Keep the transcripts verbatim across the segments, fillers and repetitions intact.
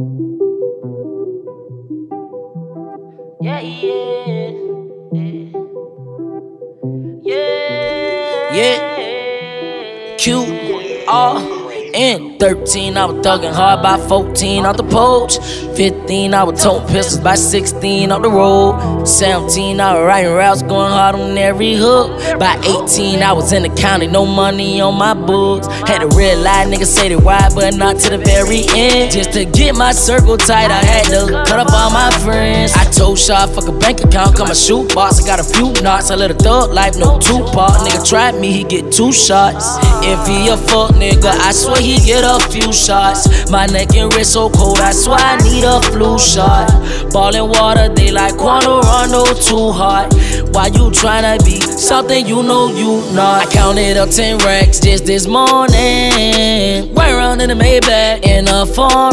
Yeah, yeah, yeah, yeah. Q R N thirteen, I was thugging hard by fourteen off the porch. fifteen, I was toting pistols by sixteen off the road. seventeen, I was writing raps, going hard on every hook. By eighteen, I was in the county, no money on my books. Had to realize niggas say they wide, but not to the very end. Just to get my circle tight, I had to cut up all my friends. I told Shaw, fuck a bank account, come a shoot box. I got a few knots, I live a thug life, no Tupac. Nigga tried me, he get two shots. If he a fuck nigga, I swear he get a few shots. My neck and wrist so cold, I swear I need a flu shot. Ballin' water, they like Quando Rondo too hot. Why you tryna be something you know you not? I counted up ten racks just this morning. Right around in the Maybach in a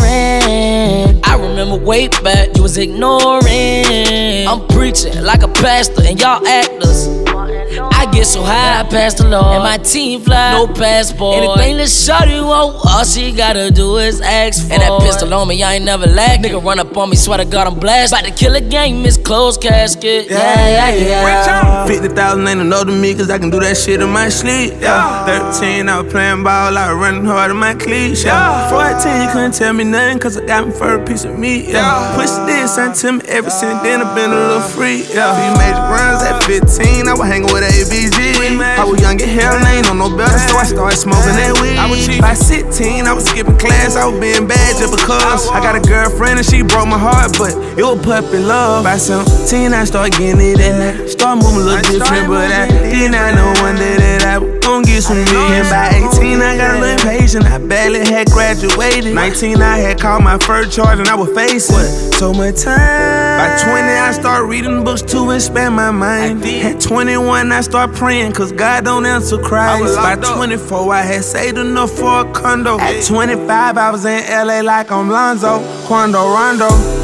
foreign. I remember way back, you was ignoring. I'm preaching like a pastor and y'all actors. I get so high, I pass the law. And my team fly, no passport. Anything that shawty want, all she gotta do is ask for. And that pistol on me, I ain't never lack. Nigga run up on me, swear to God I'm blessed. About to kill a gang, miss closed casket. Yeah, yeah, yeah. fifty thousand ain't enough to me, cause I can do that shit in my sleep. Yeah. thirteen, I was playing ball, I was running hard in my cleats. Yeah. fourteen, you couldn't tell me nothing, cause I got me for a piece of meat. Yeah. Push this, son to me, ever since then I've been a little free. Yeah. Few major runs at fifteen, I was hanging with A B G. I was young and hell, I ain't on no better, so I started smoking that weed. I was cheap. By sixteen, I was skipping class, I was being bad just because I got a girlfriend and she broke my heart, but it was puppy love. By seventeen, I started getting it and I started moving a little different, but I did not know one day that I was gon' get some million. By eighteen, I got a little impatient, I barely had graduated. nineteen, I had called my first charge and I was facing so much time. By twenty, I started reading books to expand my mind. At twenty-one, I started praying, cause God don't answer cries. By twenty-four, I had saved enough for a condo. At twenty-five, I was in L A like I'm Lonzo, Quando Rondo.